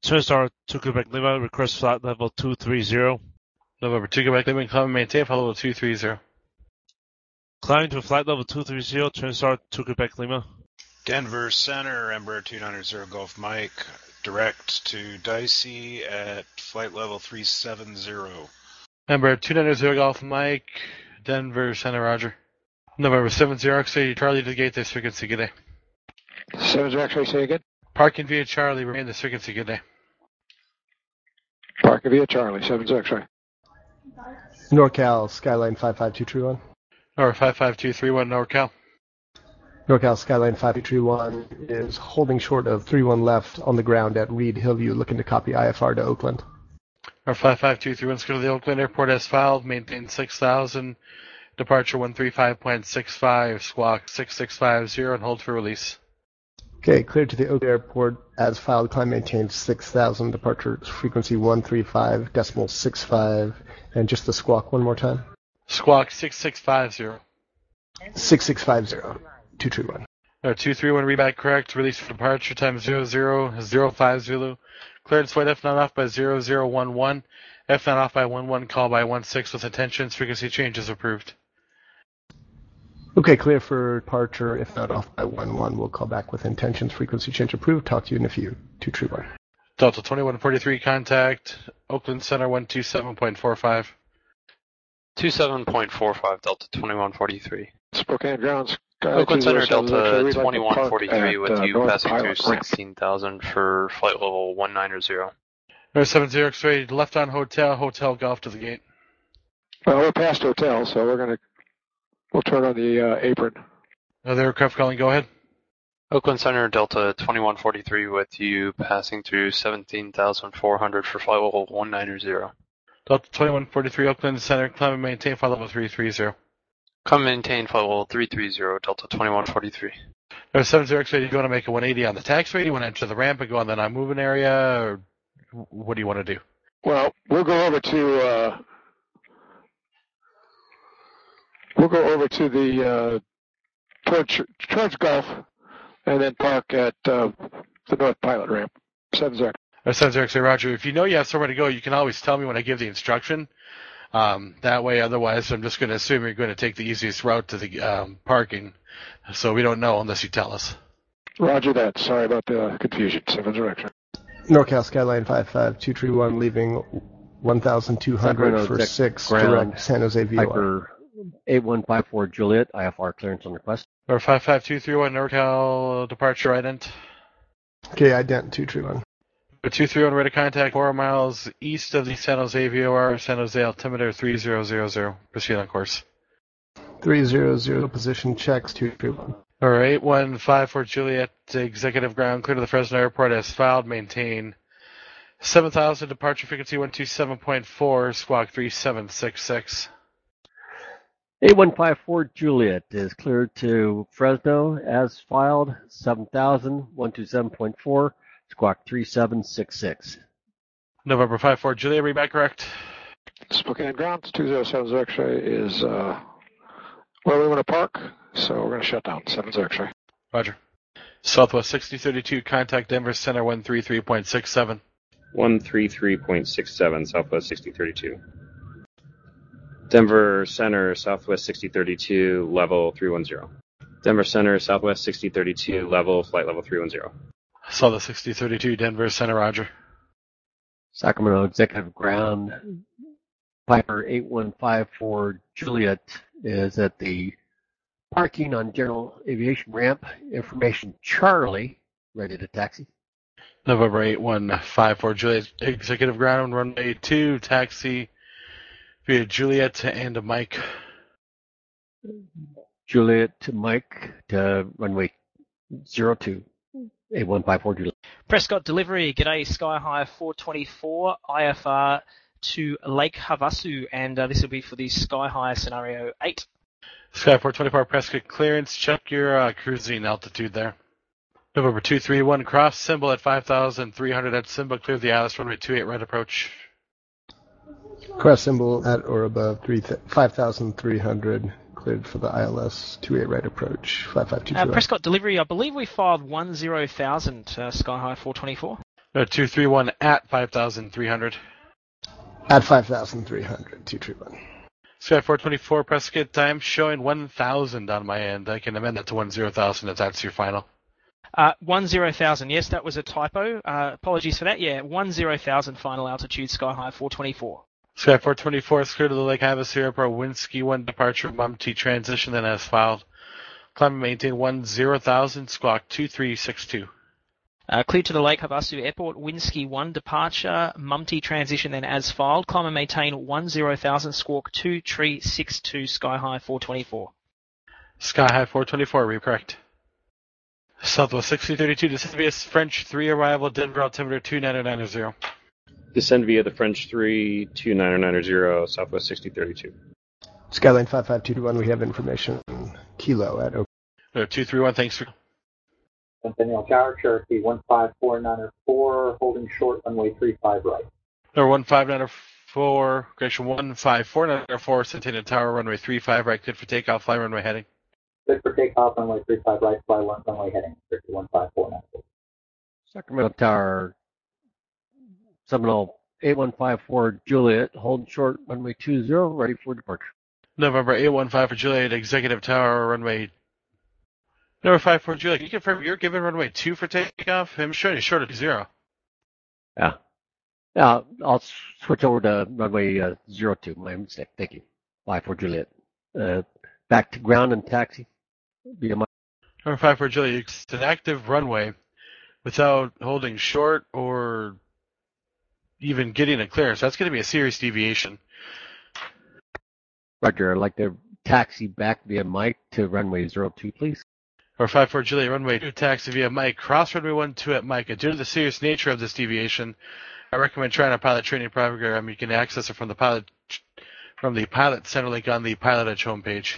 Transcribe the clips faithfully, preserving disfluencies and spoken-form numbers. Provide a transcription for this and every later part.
TwinStar to Quebec Lima, request flight level two three zero. November two, Quebec Lima, climb and maintain flight level two three zero. Climbing to flight level two three zero, TwinStar to Quebec Lima. Denver Center, Embraer two nine zero Golf Mike, direct to Dicey at flight level three seven zero. Embraer two nine zero Golf Mike, Denver Center, roger. November seven zero X-ray, Charlie to the gate, this frequency, good day. seven zero X-ray, say again. Parking via Charlie, remain this frequency, good day. Parking via Charlie, seven zero X-ray. NorCal, Skyline five five two three one. Or five five two three one NorCal. NorCal, Skyline five two three one is holding short of three one left on the ground at Reed Hillview, looking to copy I F R to Oakland. Or five five two three one, go to the Oakland Airport as filed, maintain six thousand, departure one three five point six five, squawk six six five zero, and hold for release. Okay, cleared to the Oakland Airport as filed, climb maintain six thousand, departure frequency one three five decimal six five, and just the squawk one more time. Squawk six six five zero. six six five zero, two three one. Or two three one, read correct, release for departure, time zero zero zero five Zulu. Clearance flight F not off by zero zero one one, F not off by one one, call by one six with intentions, frequency changes approved. Okay, clear for departure. If not off by one one, we'll call back with intentions. Frequency change approved. Talk to you in a few. two three one. Delta twenty-one forty-three, contact Oakland Center one two seven point four five. two seven point four five, Delta twenty-one forty-three. Spokane Grounds. Oakland Center, Delta twenty-one forty-three, at, with uh, you North passing Pilot through ramp. sixteen thousand for flight level one nine zero. Or seven zero X-ray, left on hotel, hotel golf to the gate. Well, we're past hotel, so we're gonna we'll turn on the uh, apron. Other aircraft calling, go ahead. Oakland Center, Delta twenty-one forty-three, with you passing through seventeen thousand four hundred for flight level one nine zero. Delta twenty-one forty-three, Oakland Center, climb and maintain flight level three three zero. Come maintain flight level three three zero, Delta twenty-one forty-three. Or seven zero X-ray, do you want to make a one eighty on the taxiway? Do you want to enter the ramp and go on the non-moving area? Or what do you want to do? Well, we'll go over to uh, we'll go over to the uh, towards towards Gulf, and then park at uh, the North Pilot ramp. Seven zero. Or seven zero X-ray, Roger. If you know you have somewhere to go, you can always tell me when I give the instruction. Um, that way, otherwise, I'm just going to assume you're going to take the easiest route to the um, parking. So we don't know unless you tell us. Roger that. Sorry about the confusion. Seven zero X-ray. NorCal, Skyline five five two three one, leaving one thousand two hundred for six, direct San Jose V O R. Piper eight one five four Juliet, I F R clearance on request. Or five five two three one, NorCal, departure ident. Okay, ident two three one. Or two three one, rate of contact, four miles east of the San Jose V O R, San Jose altimeter three zero zero zero. Proceed on course. three zero zero, position checks, two three one. Or eight one five four Juliet, executive ground, clear to the Fresno Airport as filed, maintain seven thousand, departure frequency one two seven point four, squawk three seven six six. eight one five four Juliet is cleared to Fresno as filed, seven thousand, one two seven point four, squawk three seven six six. November five four Juliet, read back correct. Spokane Grounds, two zero seven zero X-ray is uh, where we want to park, so we're going to shut down. seven zero X-ray. Roger. Southwest sixty thirty-two, contact Denver Center one three three point six seven. one three three point six seven, Southwest sixty thirty-two. Denver Center, Southwest sixty thirty-two, level three one zero. Denver Center, Southwest sixty thirty-two, level, flight level three one zero. Saw the sixty thirty-two, Denver Center, Roger. Sacramento Executive Ground, Piper eight one five four Juliet is at the parking on General Aviation Ramp. Information Charlie, ready to taxi. November eight one five four Juliet, executive ground, runway two, taxi via Juliet and Mike. Juliet to Mike to runway zero two, eight one five four Juliet. Prescott delivery, g'day, Sky High four twenty-four, I F R to Lake Havasu, and uh, this will be for the Sky High scenario eight. Sky four twenty-four, Prescott clearance, check your uh, cruising altitude there. November two three one, cross symbol at five thousand three hundred at symbol, clear the Alice runway two eight right approach. Cross symbol at or above five thousand three hundred, cleared for the I L S two eight right approach, five five two two. Uh, Prescott delivery, I believe we filed one zero thousand, uh, Sky High four twenty-four. Uh, two three one at five thousand three hundred. At five thousand three hundred, two three one. Sky four twenty-four, press skid time showing one thousand on my end. I can amend that to one zero thousand if that's your final. Uh, one zero thousand, yes, that was a typo. Uh, apologies for that. Yeah, one zero thousand final altitude, sky high four twenty-four. Sky four twenty-four is clear to the Lake Havasu Airport. Winsky one departure, Mumty transition, then as filed. Climb and maintain one zero thousand, squawk two three six two. Uh, clear to the Lake Havasu Airport, Winsky one departure, Mumty transition, then as filed. Climb and maintain one zero thousand, squawk two three six two, sky high four twenty-four. Sky high four twenty-four, read correct. Southwest sixty thirty-two, descend via French three, arrival Denver altimeter two nine nine zero. Descend via the French three, two nine nine zero, Southwest sixty thirty-two. Skyline five five two two one, we have information. Kilo at Oak. Uh, two three one, thanks for... Centennial Tower, Cherokee one five four nine four, holding short, runway three five right. Number one five nine four, correction one five four nine four, Centennial Tower, runway three five right, good for takeoff, fly runway heading. Good for takeoff, runway three five right, fly one, runway heading, Cherokee one five four nine four. Sacramento Tower, Seminole eight one five four Juliet, hold short, runway two zero, ready for departure. November eight one five for Juliet, Executive Tower, runway... Number five four Juliet, can you confirm you're giving runway two for takeoff? I'm showing you short of zero. Yeah. Yeah, I'll switch over to runway uh, zero two, my mistake, thank you. five four Juliet. Uh, back to ground and taxi. Via my... Number five four Juliet, it's an active runway without holding short or even getting a clearance. That's going to be a serious deviation. Roger, I'd like to taxi back via Mike to runway zero two, please. Or five four Juliet, runway two, taxi via Mike, cross runway one two at Mike. And due to the serious nature of this deviation, I recommend trying a pilot training program. You can access it from the pilot from the pilot center link on the Pilot Edge homepage.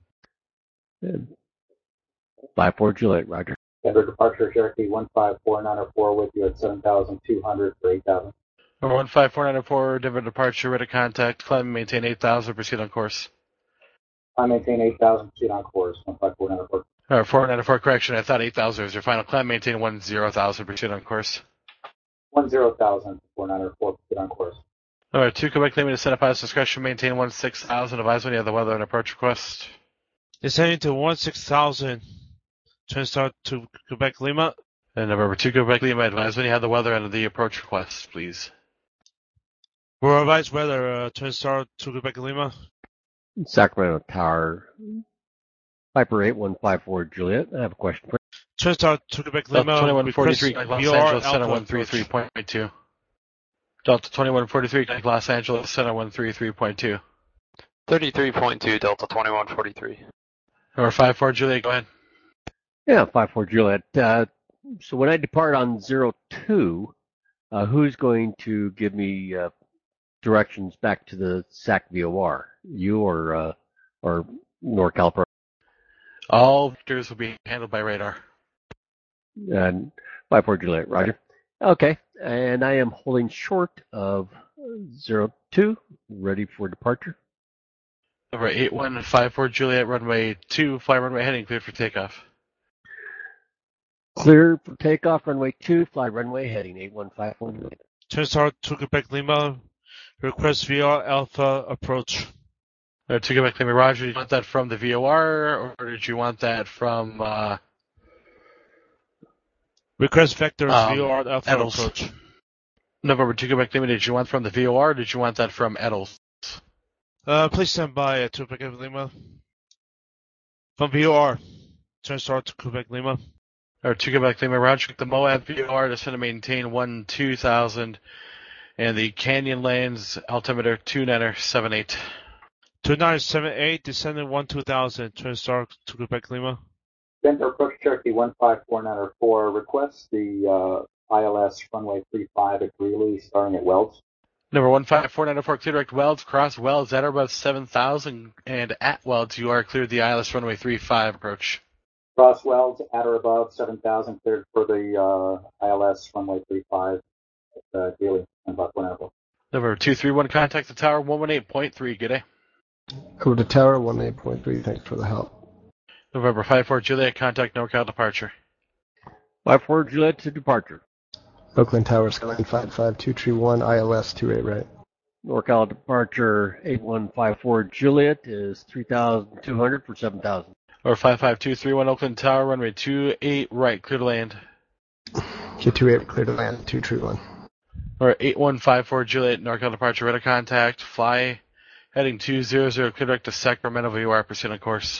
five four Juliet, Roger. Denver departure, Cherokee one five four nine four with you at seven thousand two hundred for eight thousand. Number one five four nine four, Denver departure, ready to contact, climb and maintain eight thousand, proceed on course. I maintain eight thousand, proceed on course, one five four nine four. Or four nine four, correction, I thought eight thousand was your final climb, maintain one zero thousand, proceed on course. one zero thousand, four nine four, proceed on course. Alright, two Quebec claiming to set up pilot's discretion, maintain one six thousand, advise when you have the weather and approach request. Descending to one six thousand, turn start to Quebec Lima. And number two Quebec Lima, advise when you have the weather and the approach request, please. For advice weather, uh, turn start to Quebec Lima. Sacramento Tower, Viper eight one five four Juliet. I have a question for you. Turn start to Quebec Lima. Delta twenty-one forty-three, Los Angeles, Center one three three point two. Delta twenty-one forty-three, Los Angeles, Center one three three point two. thirty-three point two, Delta twenty-one forty-three. Or five four Juliet, go ahead. Yeah, five four Juliet. Uh, so when I depart on zero two, uh, who's going to give me uh, directions back to the S A C V O R? You or uh, or NorCal Pro? All vectors will be handled by radar. And five four Juliet, Roger. Okay, and I am holding short of zero two, ready for departure. Over eight one five four Juliet, runway two, fly runway heading, cleared for takeoff. Clear for takeoff, runway two, fly runway heading, eight one five four Juliet. Turn start to Quebec Lima, request V R Alpha approach. Uh, to Quebec Lima, Roger, did you want that from the V O R, or did you want that from... Uh, request vectors um, V R Alpha Edels. approach. November two Quebec Lima, did you want from the V O R, or did you want that from Edels? Uh, please stand by at Quebec Lima. From V O R, turn start to Quebec Lima. Or to Quebec Lima, Roger, the Moab V O R, descend to maintain one two thousand, and the Canyon Lands altimeter two nine seven eight. two nine seven eight, descending one two thousand, turn start to Quebec Lima. Denver approach, Cherokee one five four nine four, request the uh, I L S runway three five at Greeley, starting at Welds. Number one five four nine four, clear direct Welds, cross Welds at or above seven thousand, and at Welds you are cleared the I L S runway three five approach. Cross Welds at or above seven thousand, cleared for the uh, I L S runway three five at uh, Greeley, one five four nine four. Number two three one, contact the tower one one eight point three, good day. Over to tower one eight point three, thanks for the help. November five four Juliet, contact NorCal departure. five four Juliet to departure. Oakland Tower, Skyline five five two three one, I L S two eight right. NorCal departure eight one five four Juliet is three thousand two hundred for seven thousand. Or five five two three one Oakland Tower, runway two eight right, clear to land. Q two eight, clear to land, two three one. Or eight one five four Juliet, NorCal departure, radar contact, fly, heading two zero zero, clear direct to Sacramento V O R, proceed on course.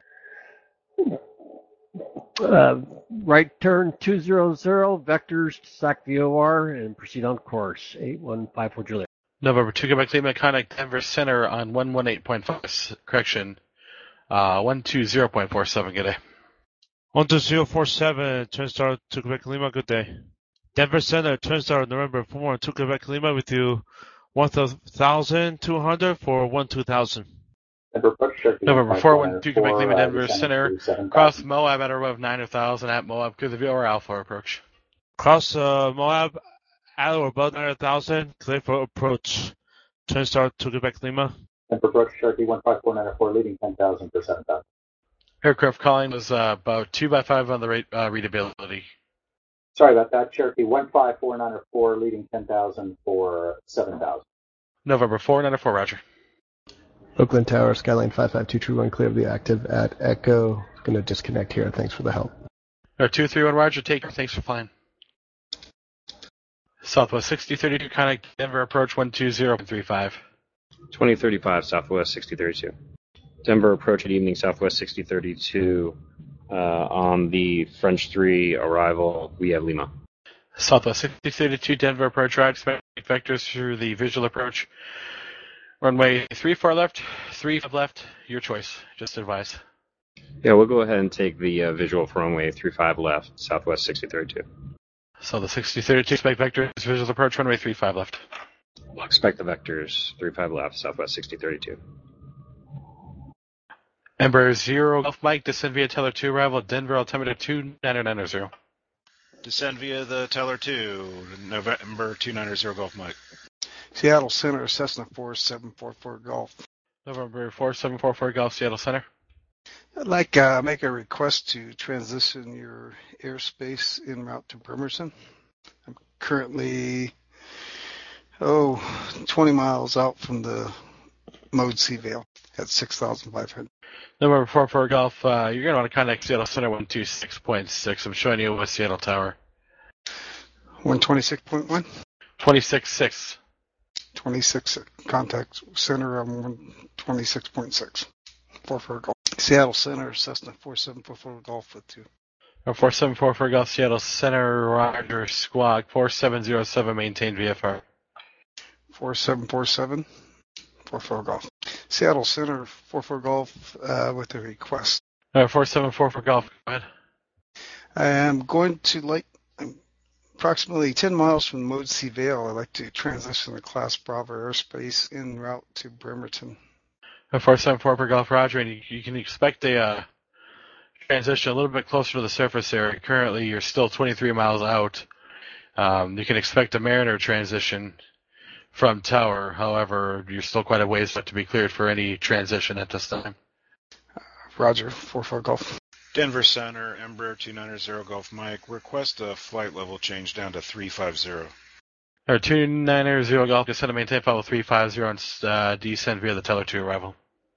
Uh, right turn two zero zero, vectors to Sac V O R, and proceed on course, eight one five four Juliet. November two, Quebec Lima, contact Denver Center on one one eight point five, correction, uh, one two zero point four seven, good day. one two zero four seven, turn start to Quebec Lima, good day. Denver Center, turn start November four to Quebec Lima with you one thousand two hundred for one two thousand. November four one two, Quebec Lima, Denver Center, cross Moab at or above nine thousand at Moab, clear the V O R Alpha approach. Cross uh, Moab at or above nine thousand, clear for approach. Turn start to Quebec Lima. Denver approach, Cherokee one five four nine four, leading ten thousand for seven thousand. Aircraft calling was uh, about two by five on the rate, uh, readability. Sorry about that, Cherokee one five four nine four, leading ten thousand for seven thousand. November four nine four, roger. Oakland Tower, Skyline five five two three one, clear of the active at Echo. Going to disconnect here. Thanks for the help. Or two three one, roger, take care. Thanks for flying. Southwest sixty thirty-two, contact Denver approach one two zero point three five. twenty thirty-five, Southwest sixty thirty-two. Denver approach at evening, Southwest sixty thirty-two. Uh, on the French three arrival, we have Lima. Southwest sixty thirty-two, Denver approach right, expect vectors through the visual approach. Runway three four left, three five left, your choice, just advise. Yeah, we'll go ahead and take the uh, visual for runway three five left, Southwest sixty thirty-two. So the sixty thirty-two, expect vectors, visual approach, runway three five left. We'll expect the vectors, three five left, Southwest sixty thirty-two. Embraer zero, Golf Mike, descend via Teller two, arrival, Denver, altimeter two nine nine zero. Descend via the Teller two, November two nine zero, Golf Mike. Seattle Center, Cessna four seven four four Golf. November four seven four four, Golf, Seattle Center. I'd like to uh, make a request to transition your airspace en route to Bremerton. I'm currently, oh, twenty miles out from the Mode C Vale at six thousand five hundred. November four four, Golf, uh, you're going to want to contact Seattle Center one two six point six. I'm showing you with Seattle Tower. one twenty-six point one? twenty-six point six. twenty-six, contact center on one twenty-six point six. four four Golf. Seattle Center, Cessna four seven four four Golf with two. four seven four four Golf, Seattle Center, Roger, Squawk, four seven zero seven, maintain V F R. four seven four seven, four four Golf. Seattle Center, four four Golf, uh, with a request. Uh, four seven four four Golf, go ahead. I am going to like, I'm approximately ten miles from Mode C Vale. I'd like to transition the Class Bravo airspace en route to Bremerton. Uh, four seven four four Golf, Roger, and you, you can expect a uh, transition a little bit closer to the surface area. Currently, you're still twenty-three miles out. Um, you can expect a Mariner transition from Tower. However, you're still quite a ways to be cleared for any transition at this time. Roger, four four Golf. Denver Center, Embraer two nine zero, Golf Mike. Request a flight level change down to three five zero. Or two nine zero Golf, descend to maintain level three five zero and uh, descend via the Teller two arrival.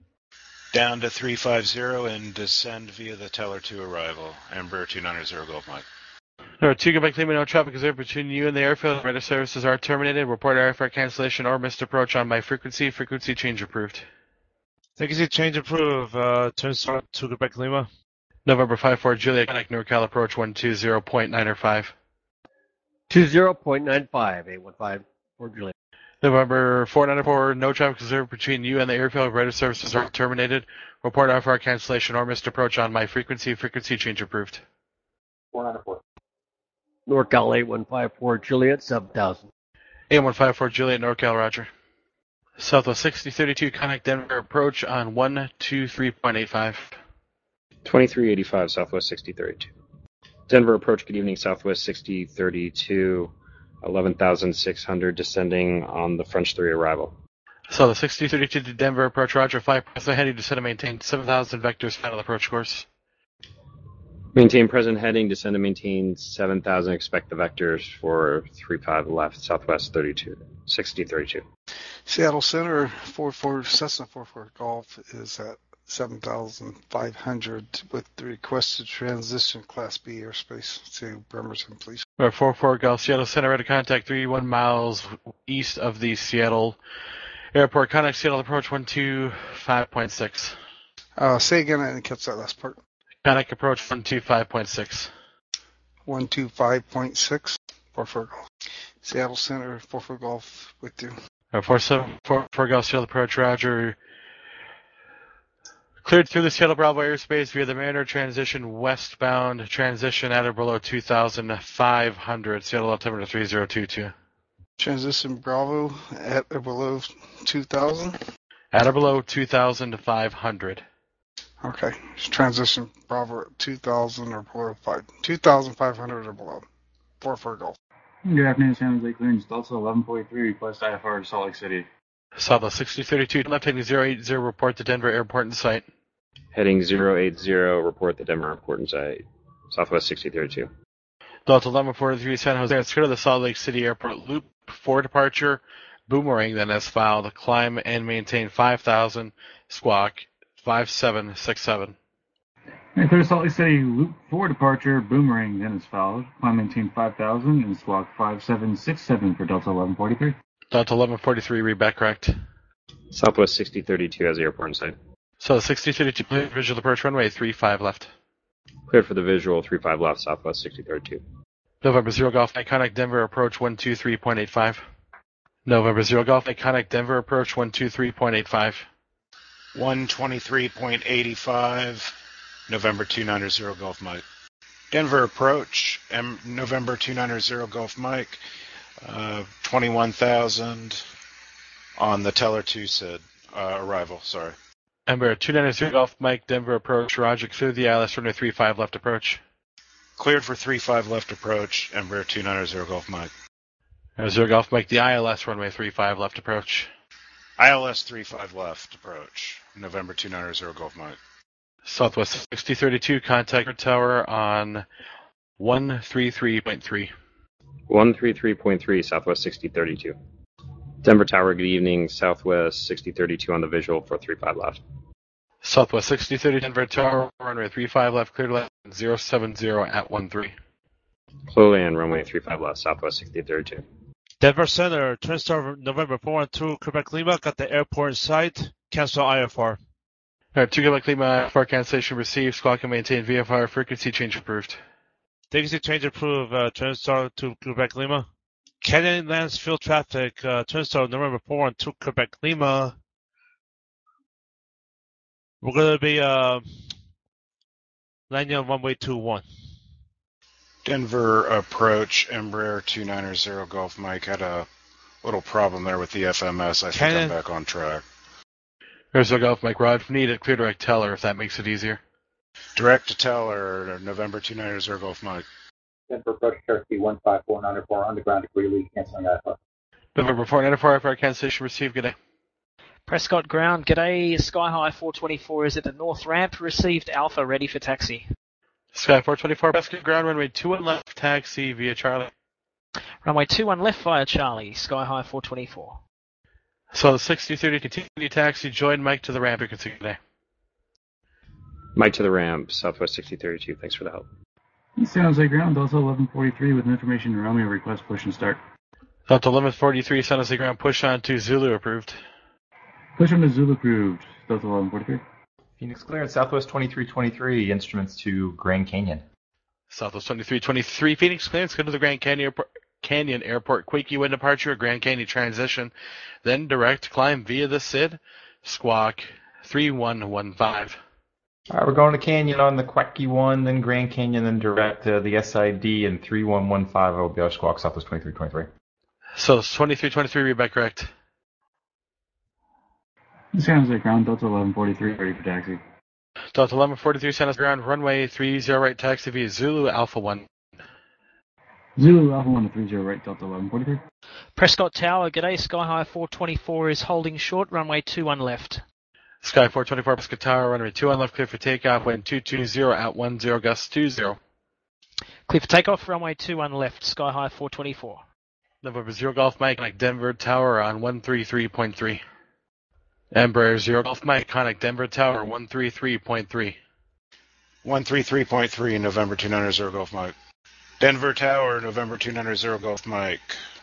Down to three five zero and descend via the Teller two arrival. Embraer two nine zero, Golf Mike. Number two, Quebec Lima, no traffic is there between you and the airfield. Radar services are terminated. Report airfare cancellation or missed approach on my frequency. Frequency change approved. Frequency change approved. Uh, turn start to Quebec Lima. November five four, Juliet, contact NorCal approach one two zero point nine five. two zero point nine five, eight one five for Juliet. November four nine four, no traffic is there between you and the airfield. Radar services are terminated. Report airfare cancellation or missed approach on my frequency. Frequency change approved. four nine four. NorCal eight one five four Juliet, seven thousand. eight one five four Juliet, NorCal, Roger. Southwest sixty thirty-two, contact Denver approach on one two three point eight five. twenty-three eighty-five, Southwest sixty thirty-two. Denver approach, good evening, Southwest sixty thirty-two, eleven thousand six hundred, descending on the French three arrival. So the sixty thirty-two to Denver approach, Roger, fly press ahead, you descend and maintain seven thousand vectors, final approach course. Maintain present heading, descend to maintain seven thousand, expect the vectors for three five left, southwest thirty-two, sixty thirty-two. Seattle Center, four four, Cessna four four Golf is at seven thousand five hundred with the requested transition Class B airspace to Bremerton, please. Or four four Golf, Seattle Center, ready to contact three one miles east of the Seattle Airport. Contact Seattle approach one two five point six. Uh, say again, I didn't catch that last part. Contact approach one two five point six. one two five point six, four four Golf. Seattle Center, four four Golf with you. Or four seven four four Golf, Seattle approach, Roger. Cleared through the Seattle Bravo airspace via the Mariner transition westbound, transition at or below two thousand five hundred, Seattle altimeter three zero two two. Transition Bravo at or below two thousand? At or below two thousand five hundred. Okay. Transition Bravo at two thousand or below five, two thousand five hundred or below. four four Golf. Good afternoon, San Jose Clearance. Delta eleven forty-three, request I F R to Salt Lake City. Southwest sixty thirty-two, left heading zero eight zero, report to Denver Airport in sight. Heading zero eight zero, report the Denver Airport in sight, southwest sixty thirty-two. Delta eleven forty-three, San Jose, let's go to the Salt Lake City Airport loop for departure. Boomerang then has filed, climb and maintain five thousand, squawk five seven six seven. And clear Salt Lake City loop for departure, Boomerang then is followed, climb maintain five thousand and squawk five seven six seven for Delta eleven forty-three. Delta eleven forty-three, read back correct. Southwest sixty thirty-two has the airport in sight. So sixty thirty-two, visual approach runway three five left. Cleared for the visual, three five left, southwest sixty thirty-two. November zero Golf, iconic Denver approach one two three point eight five. November zero Golf, iconic Denver approach one two three point eight five. one twenty-three point eight five, November two nine zero Golf Mike. Denver approach, M- November two nine zero Golf Mike, uh, twenty-one thousand on the Teller two S I D, uh, arrival, sorry. Ember two nine zero Golf Mike, Denver approach, Roger, clear the I L S runway three five left approach. Cleared for three five left approach, Ember two nine zero Golf Mike. zero Golf Mike, the I L S runway three five left approach. I L S three five left approach, November two nine zero Golf Mike. Southwest sixty thirty-two, contact tower on one three three point three. one three three point three, Southwest sixty thirty-two. Denver Tower, good evening, Southwest sixty thirty-two on the visual for three five left. Southwest sixty thirty, Denver Tower, runway three five left, cleared left, zero seven zero at one three. Clear land, runway three five left, Southwest sixty thirty-two. Denver Center, Turnstar November four one two, Quebec Lima, got the airport in sight, cancel I F R. Alright, two Quebec Lima, I F R cancellation received, squawk and maintain V F R, frequency change approved. Frequency change approved, uh, Turnstar to Quebec Lima. Canyon Lands field traffic, uh, Turnstar November four one two, Quebec Lima. We're gonna be, uh, landing on runway two one. Denver approach, Embraer two nine zero Golf Mike, had a little problem there with the F M S. I think Canyon. I'm back on track. There's a Golf Mike, Rod, need a clear direct teller if that makes it easier. Direct to Teller, November two nine zero Golf Mike. Denver approach Cherokee one five four nine four, underground to Greeley, canceling I F R. November four nine four, I F R cancellation received, good day. Prescott Ground, g'day, Sky High four twenty-four is at the north ramp, received Alpha, ready for taxi. Sky four twenty-four, Prescott Ground, runway two one left, taxi via Charlie. Runway two one left via Charlie, Sky High four twenty-four. So the sixty thirty continue taxi, join Mike to the ramp, you can see today. Mike to the ramp, Southwest sixty thirty-two, thanks for the help. San Jose Ground, Delta eleven forty-three with information to Romeo, request push and start. Delta eleven forty-three, San Jose Ground, push on to Zulu approved. Push on to Zulu approved, Delta eleven forty-three. Phoenix clearance, Southwest twenty-three twenty-three, instruments to Grand Canyon. Southwest twenty-three twenty-three, Phoenix clearance, go to the Grand Canyon Airport, Canyon Airport, Quakey wind departure, Grand Canyon transition, then direct climb via the S I D, squawk three one one five. All right, we're going to Canyon on the Quacky one, then Grand Canyon, then direct uh, the S I D, and three one one five will be our squawk, Southwest twenty-three twenty-three. So twenty-three twenty-three, read back correct. San Jose Ground, Delta eleven forty-three, ready for taxi. Delta eleven forty-three, San Jose Ground, runway three zero right, taxi via Zulu Alpha one. Zulu Alpha one to three zero right, Delta eleven forty-three. Prescott Tower, g'day, Sky High four twenty-four is holding short, runway two one left. Sky four twenty-four, Prescott Tower, runway two one left, clear for takeoff, wind two two zero at one zero, gust two zero. Clear for takeoff, runway two one left, sky high four twenty-four. November zero Golf Mike, connect Denver Tower on one three three point three. Embraer zero Golf Mike, connect Denver Tower one three three point three. one three three point three, November two nine zero Golf Mike. Denver Tower, November two nine zero Golf Mike.